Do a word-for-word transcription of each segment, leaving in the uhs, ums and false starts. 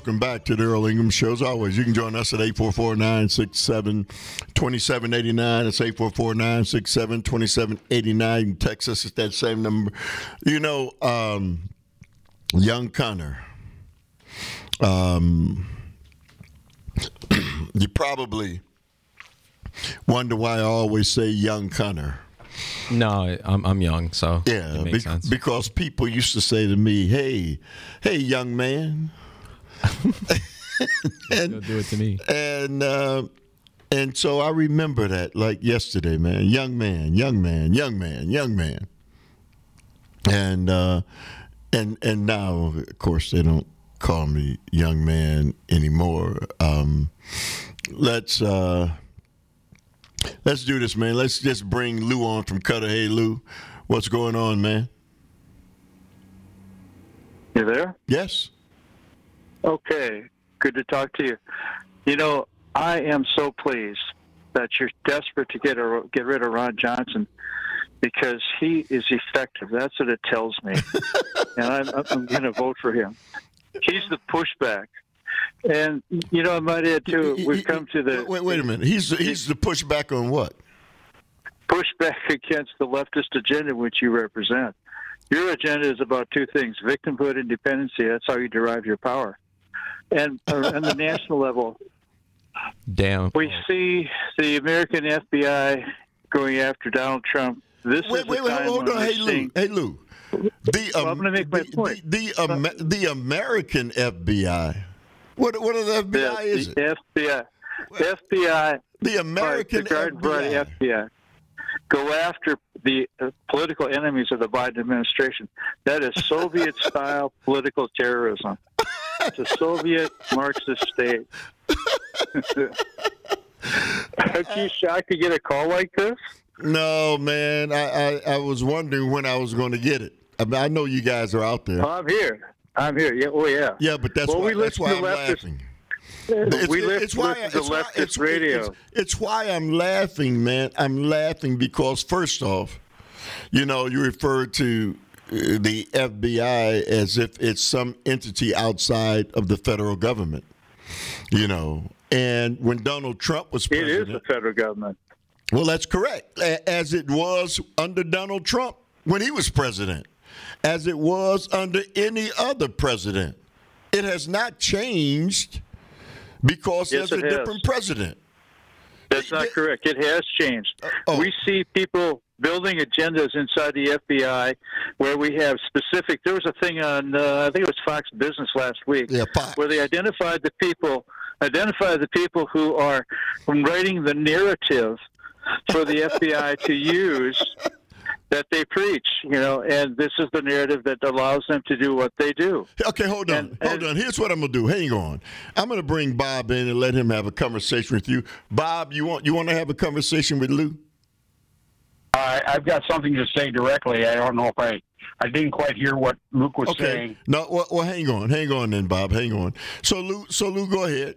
welcome back to the Earl Ingham Show. As always, you can join us at eight four four, nine six seven, two seven eight nine. It's eight four four, nine six seven, two seven eight nine. You can text us at that same number. You know, um, young Connor, um, you probably wonder why I always say young Connor. No, I'm I'm young, so yeah, it makes be- sense. because people used to say to me, "Hey, hey, young man," and They'll do it to me. And uh, and so I remember that like yesterday, man. Young man, young man, young man, young man. And uh, and and now, of course, they don't call me young man anymore. Um, let's. Uh, Let's do this, man. Let's just bring Lou on from Cutter. Hey, Lou, what's going on, man? You there? Yes. Okay. Good to talk to you. You know, I am so pleased that you're desperate to get a, get rid of Ron Johnson because he is effective. That's what it tells me. And I'm, I'm going to vote for him. He's the pushback. And, you know, I might add, too, we've come to the... Wait, wait a minute. He's, he's the pushback on what? Pushback against the leftist agenda which you represent. Your agenda is about two things, victimhood and dependency. That's how you derive your power. And uh, on the national level, Damn. we see the American F B I going after Donald Trump. This wait, is wait, the wait, time hold when on. we're Hey, Lou. seeing- Hey, Lou. The, um, Well, I'm going to make my the, point. The, the, um, the American F B I. What, what are the F B I the, is the it? F B I. F B I. The American the Garden F B I. Variety F B I. Go after the uh, political enemies of the Biden administration. That is Soviet-style political terrorism. It's a Soviet Marxist state. Aren't you shocked to get a call like this? No, man. I, I, I was wondering when I was going to get it. I, mean, I know you guys are out there. Oh, I'm here. I'm here. Yeah. Oh, yeah. Yeah, but that's well, why, we that's why listen I'm to leftist, laughing. It's, we listen, it's why, listen to it's why- leftist it's- radio. It's, it's why I'm laughing, man. I'm laughing because, first off, you know, you refer to uh, the F B I as if it's some entity outside of the federal government, you know. And when Donald Trump was It president, is the federal government. well, that's correct, a- as it was under Donald Trump when he was president, as it was under any other president. It has not changed because Yes, there's a it has. different president. That's not correct. It has changed. oh. We see people building agendas inside the F B I where we have specific. There was a thing on, uh, I think it was Fox Business last week, Yeah, Fox. where they identified the people, identified the people who are writing the narrative for the F B I to use that they preach, you know, and this is the narrative that allows them to do what they do. Okay, hold on. And- hold and- on. Here's what I'm gonna do. Hang on. I'm gonna bring Bob in and let him have a conversation with you. Bob, you want you want to have a conversation with Lou? I, I've got something to say directly. I don't know if I, I didn't quite hear what Luke was Okay. saying. No. Well, well, hang on. Hang on, then, Bob. Hang on. So, Lou. So, Lou, go ahead.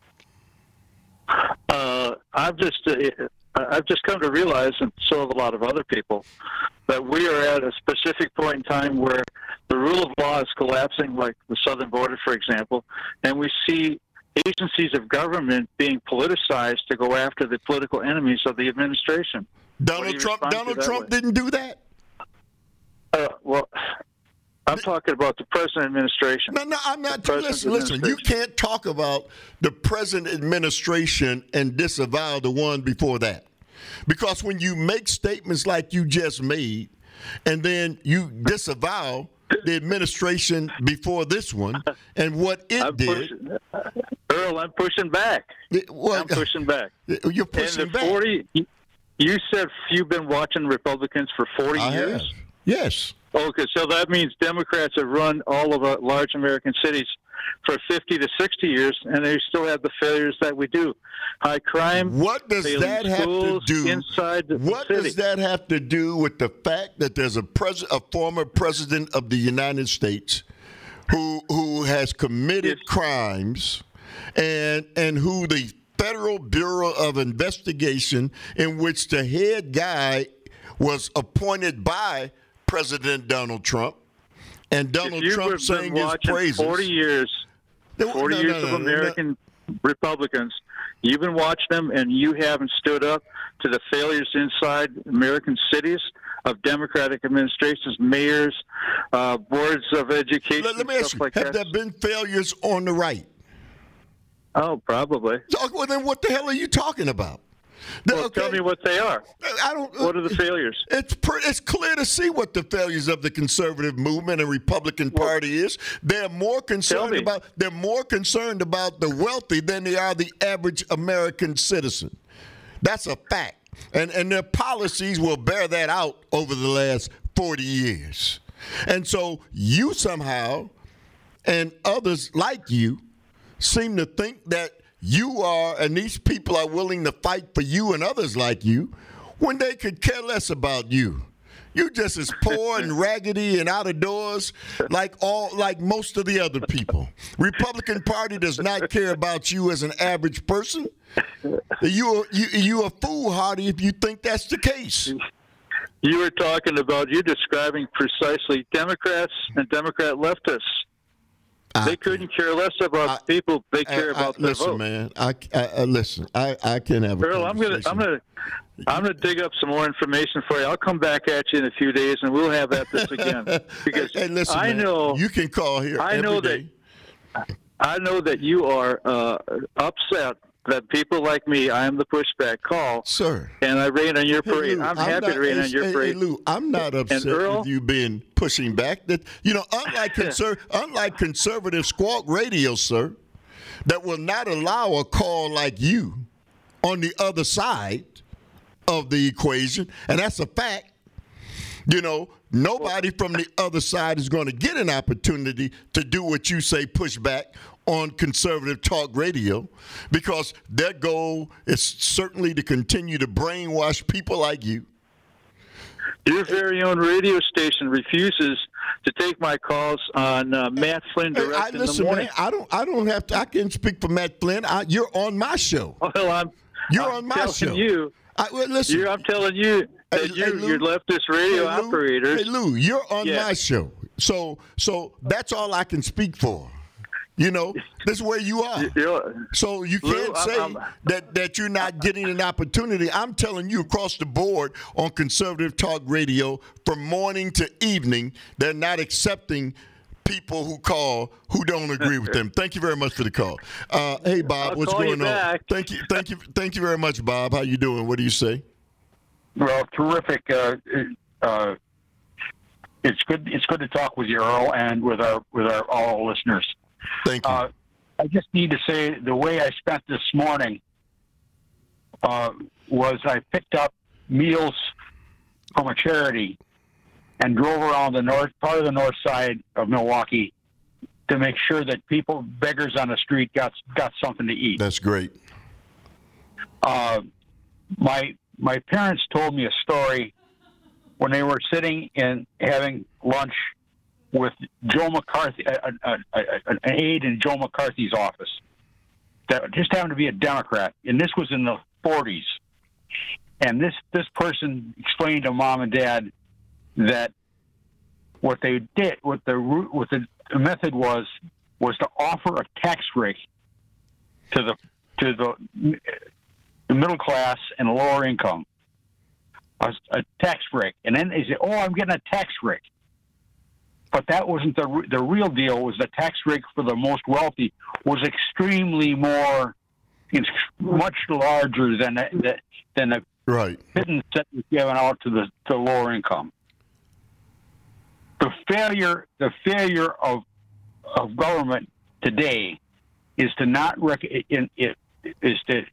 Uh, I've just uh, I've just come to realize, and so have a lot of other people, that we are at a specific point in time where the rule of law is collapsing, like the southern border, for example, and we see agencies of government being politicized to go after the political enemies of the administration. What do Donald you Trump. respond to Donald that Trump way? didn't do that. Uh, well, I'm talking about the present administration. No, no, I'm not. The president's Listen, listen. You administration. can't talk about the present administration and disavow the one before that, because when you make statements like you just made, and then you disavow the administration before this one and what it I'm did. pushing, Earl, I'm pushing back. it- well, I'm pushing back. You're And pushing the back. forty, you said you've been watching Republicans for forty I years. have. Yes. Okay, so that means Democrats have run all of our large American cities for fifty to sixty years, and they still have the failures that we do. High crime. What does failing that have to schools do? inside the What city. does that have to do with the fact that there's a pres- a former president of the United States who who has committed Yes. crimes, and and who the Federal Bureau of Investigation, in which the head guy was appointed by President Donald Trump, and Donald if you've Trump been sang his watching praises. forty years, No, forty no, years no, of no, no, American Republicans, you've been watching them, and you haven't stood up to the failures inside American cities of Democratic administrations, mayors, uh, boards of education, Let, let me stuff ask you, like have that. there been failures on the right? Oh, probably. So, well, then what the hell are you talking about? The- Well, okay, tell me what they are. I don't. What are the failures? It's pre- it's clear to see what the failures of the conservative movement and Republican Well, Party is. They're more concerned me. about they're more concerned about the wealthy than they are the average American citizen. That's a fact. And and their policies will bear that out over the last forty years. And so you somehow and others like you seem to think that you are, and these people are willing to fight for you and others like you when they could care less about you. You just as poor and raggedy and out of doors like all like most of the other people. Republican Party does not care about you as an average person. You you you a foolhardy if you think that's the case. You were talking about, you're describing precisely Democrats and Democrat leftists. I They couldn't care less about I- people. They I- care I- about their listen, vote. man. I, I, I listen. I, I can have a Earl, I'm gonna, I'm gonna, I'm gonna dig up some more information for you. I'll come back at you in a few days, and we'll have at this again. Because hey, listen, I man, know, you can call here. I every know day. that, I know that you are uh, upset that people like me, I am the pushback, call, Sir. and I rain on your Hey, parade. Lou, I'm happy not, to rain hey, on your hey, parade. Hey, Lou, I'm not upset Earl? with you being pushing back. That you know, unlike conser- unlike conservative squawk radio, sir, that will not allow a call like you on the other side of the equation, and that's a fact. You know, nobody from the other side is going to get an opportunity to do what you say, push back on conservative talk radio, because their goal is certainly to continue to brainwash people like you. Your very own radio station refuses to take my calls on uh, Matt Flynn Hey, direct I, in listen, the morning. man, I don't, I don't have to. I can speak for Matt Flynn. I, you're on my show. Well, I'm, You're I'm on my telling show. You, I, well, listen, you're, I'm telling you that Hey, you, hey, Lou. your leftist radio hey, Lou, operators. Hey, Lou, you're on Yeah. my show, so so that's all I can speak for. You know, this is where you are. you're- So you Lou, can't I'm- say I'm- that, that you're not getting an opportunity. I'm telling you across the board on conservative talk radio from morning to evening, they're not accepting people who call who don't agree with them. Thank you very much for the call. Uh, hey, Bob, I'll what's call you going on? back. Thank you, thank you, thank you very much, Bob. How you doing? What do you say? Well, terrific. Uh, uh, it's good. It's good to talk with you, Earl, and with our with our all listeners. Thank you. Uh, I just need to say the way I spent this morning uh, was I picked up meals from a charity and drove around the north part of the north side of Milwaukee to make sure that people, beggars on the street, got got something to eat. That's great. Uh, my my parents told me a story when they were sitting and having lunch with Joe McCarthy, a, a, a, an aide in Joe McCarthy's office that just happened to be a Democrat, and this was in the forties. And this this person explained to mom and dad that what they did, what the what the method was, was to offer a tax break to the to the, the middle class and lower income, a, a tax break, and then they say, "Oh, I'm getting a tax break." But that wasn't the the real deal. Was the tax break for the most wealthy was extremely more, it's much larger than the, than the Right. pittance that was given out to the to lower income. The failure the failure of of government today is to not rec- in, it is to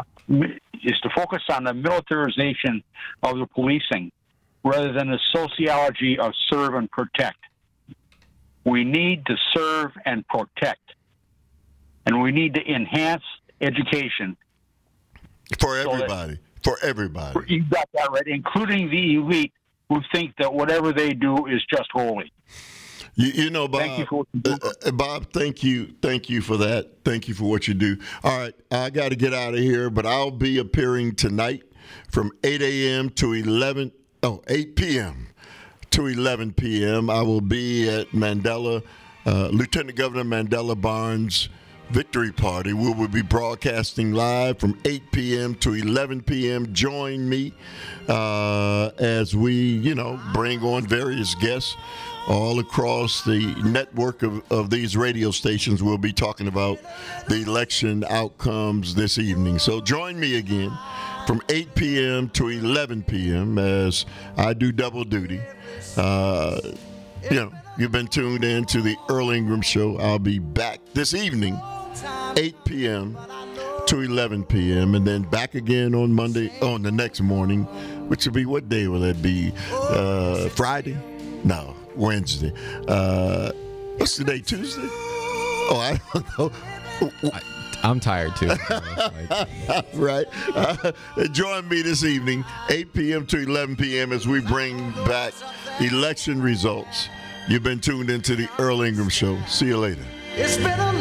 is to focus on the militarization of the policing rather than the sociology of serve and protect. We need to serve and protect, and we need to enhance education. For So that- everybody. For everybody. You got that right, including the elite who think that whatever they do is just holy. You, you know, Bob. Thank you for what you do. uh, uh, Bob, thank you, thank you for that. Thank you for what you do. All right, I got to get out of here, but I'll be appearing tonight from eight a.m. to eleven. Oh, eight p.m. to eleven p.m. I will be at Mandela uh, Lieutenant Governor Mandela Barnes' victory party. We will be broadcasting live from eight p.m. to eleven p.m. Join me uh, as we, you know, bring on various guests all across the network of, of these radio stations. We'll be talking about the election outcomes this evening. So join me again from eight p.m. to eleven p.m. as I do double duty. Uh, you know, you've been tuned in to the Earl Ingram Show. I'll be back this evening, eight p.m. to eleven p.m. and then back again on Monday, on the next morning, which will be, what day will that be? Uh, Friday? No, Wednesday. Uh, what's the day, Tuesday? Oh, I don't know. I, I'm tired too. Like, right. Uh, join me this evening, eight p.m. to eleven p.m. as we bring back election results. You've been tuned into the Earl Ingram Show. See you later. It's been a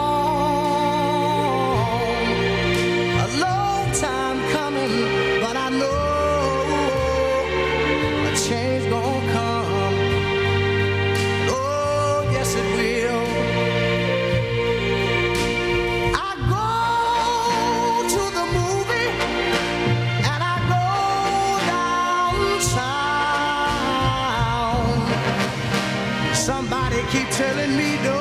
long, a long time coming, but I know a change gonna come. Oh, yes it will. I go to the movie and I go downtown. Somebody keep telling me don't